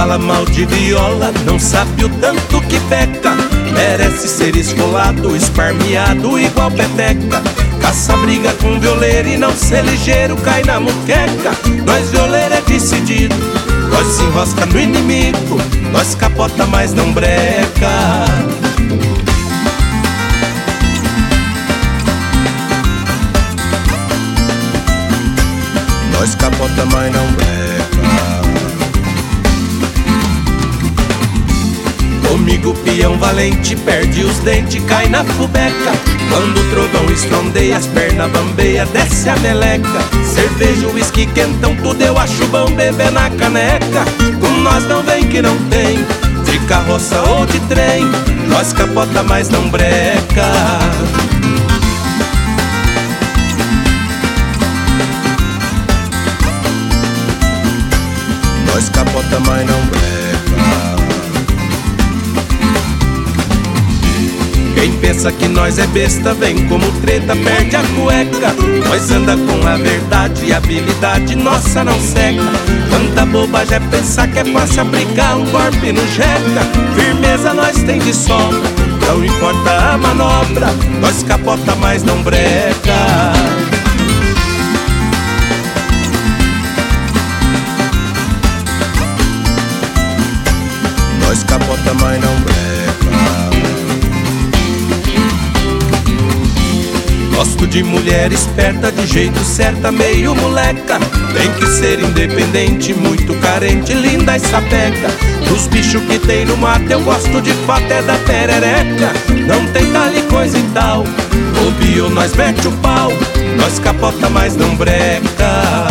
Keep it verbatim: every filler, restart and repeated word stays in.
fala mal de viola não sabe o tanto que peca. Merece ser esfolado, esparmeado igual peteca. Caça briga com violeiro e não ser ligeiro cai na muqueca. Nós violeiro é decidido, nós se enrosca no inimigo, nós capota mas não breca. Nós capota mas não breca. Comigo peão valente perde os dentes, cai na fubeca. Quando o trovão estrondeia, as pernas bambeia, desce a meleca. Cerveja, uísque, quentão, tudo eu acho bom beber na caneca. Com nós não vem que não tem, de carroça ou de trem, nós capota mas não breca. Nós capota mas não breca. Quem pensa que nós é besta vem como treta, perde a cueca. Nós anda com a verdade e a habilidade nossa não seca. Quanta bobagem é pensar que é fácil aplicar um golpe no jeca. Firmeza nós tem de sobra, não importa a manobra, nós capota mas não breca. Nós capota mas não breca. Gosto de mulher esperta, de jeito certa, meio moleca. Tem que ser independente, muito carente, linda e sapeca. Dos bichos que tem no mato eu gosto de fato é da perereca. Não tem tal e coisa e tal, o bio nós mete o pau, nós capota mas não breca.